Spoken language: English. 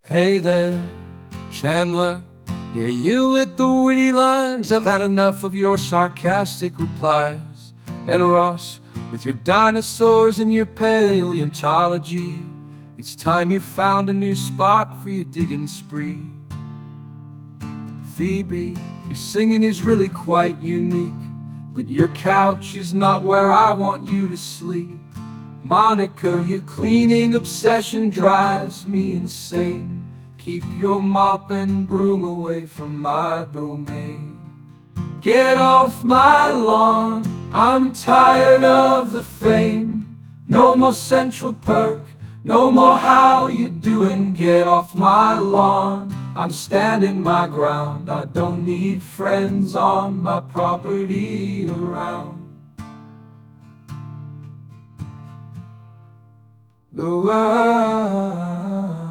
Hey there, Chandler. Yeah, you with the witty lines. I've had enough of your sarcastic replies. And Ross, with your dinosaurs and your paleontology, it's time you found a new spot for your digging spree. Phoebe, your singing is really quite unique, but your couch is not where I want you to sleep. Monica, your cleaning obsession drives me insane. Keep your mop and broom away from my domain. Get off my lawn, I'm tired of the fame. No more Central Perk, no more how you doing. Get off my lawn, I'm standing my ground. I don't need friends on my property around. The world